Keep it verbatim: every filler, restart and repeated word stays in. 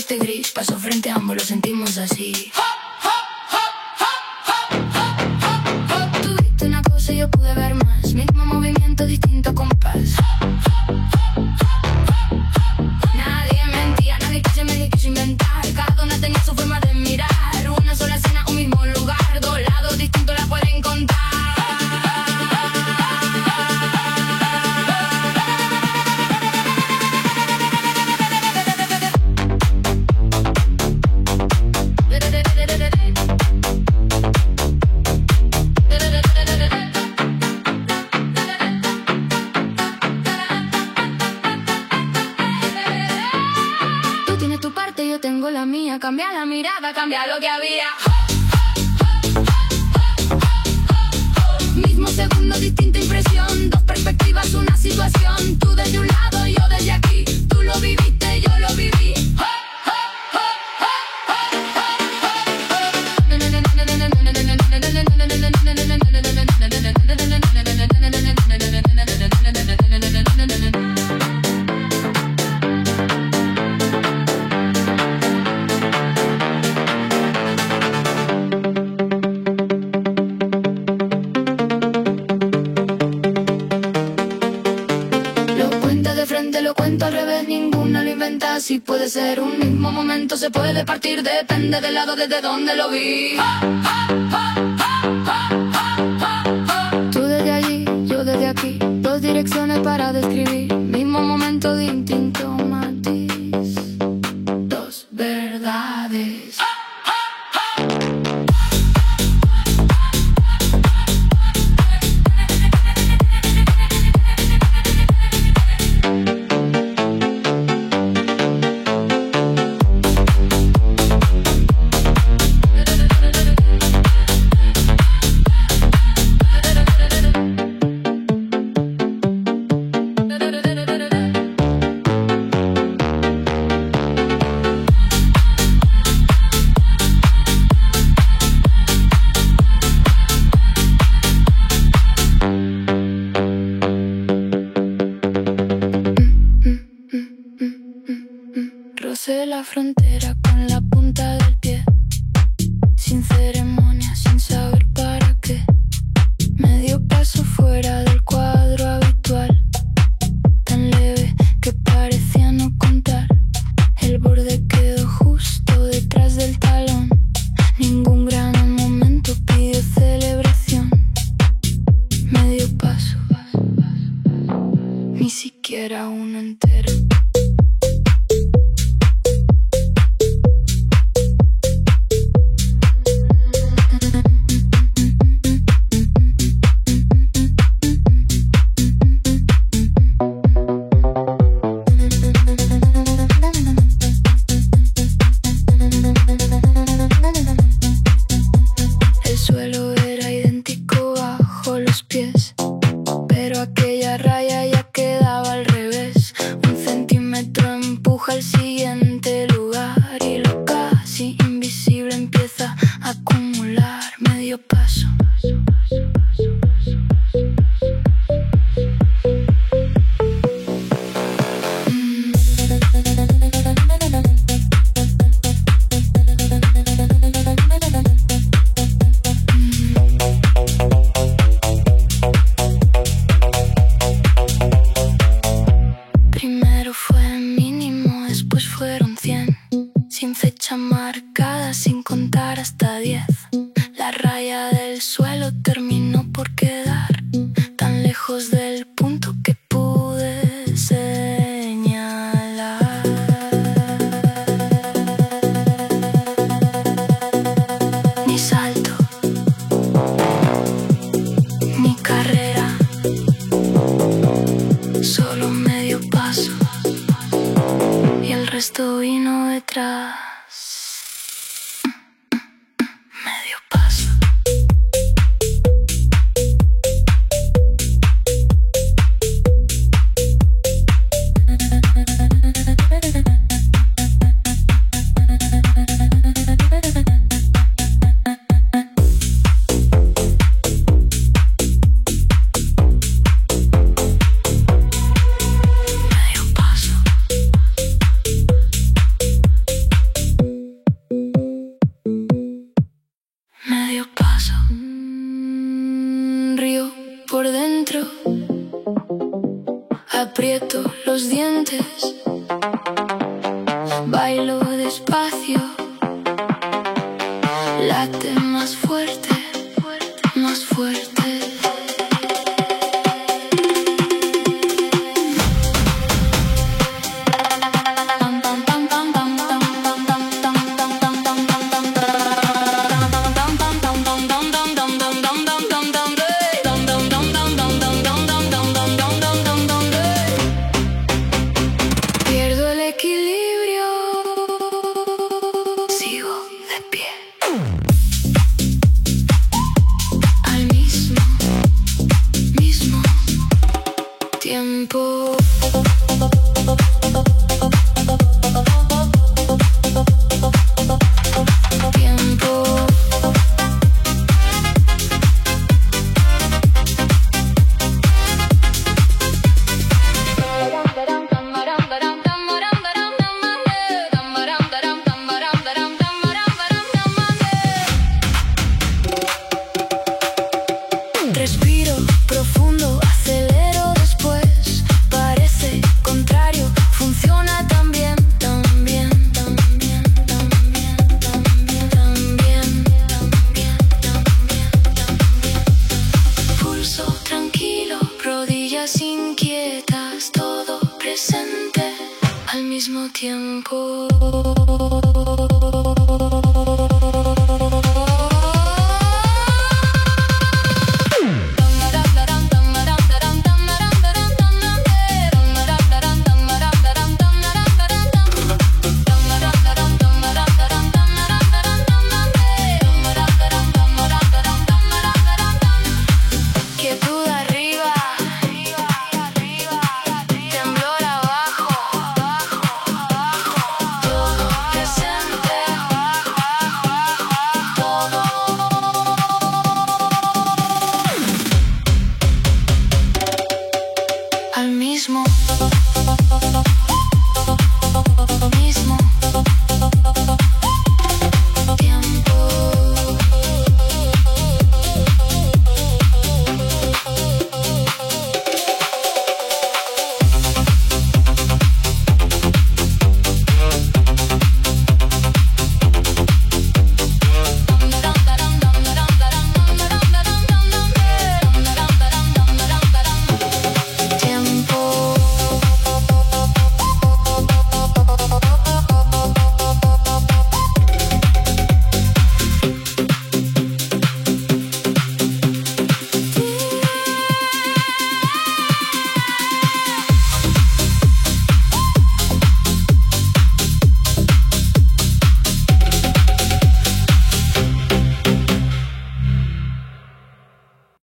este gris pasó frente a ambos, lo sentimos así. Tuviste una cosa y yo pude ver más, mismo movimiento, distinto compás. Nadie mentía, nadie quiso, nadie quiso inventar. Cada una tenía su forma de mirar. Una sola escena, un mismo lugar, dos lados distintos la pueden contar. Yo tengo la mía, cambia la mirada, cambia lo que había. Mismo segundo, distinta impresión, dos perspectivas, una situación. Tú desde un lado, yo desde aquí. Tú lo viviste, yo lo viví. Si puede ser un mismo momento, se puede partir, depende del lado desde donde lo vi. Tú desde allí, yo desde aquí, dos direcciones para describir, mismo momento, distinto matiz, dos verdades. Crucé la frontera con la punta del pie, sin ceremonia, sin saber para qué. Medio paso fuera del cuadro habitual, tan leve que parecía no contar. El borde quedó justo detrás del talón. Ningún gran momento pidió celebración. Medio paso, ni siquiera uno entero. Esto vino detrás. Medio paso. dientes. Bailo despacio, late más fuerte, más fuerte. Tiempo. Tiempo. Respiro profundo, acelero después. Parece contrario, funciona también, también, también, también, también, también, también, también. Pulso tranquilo, rodillas inquietas, todo presente al mismo tiempo.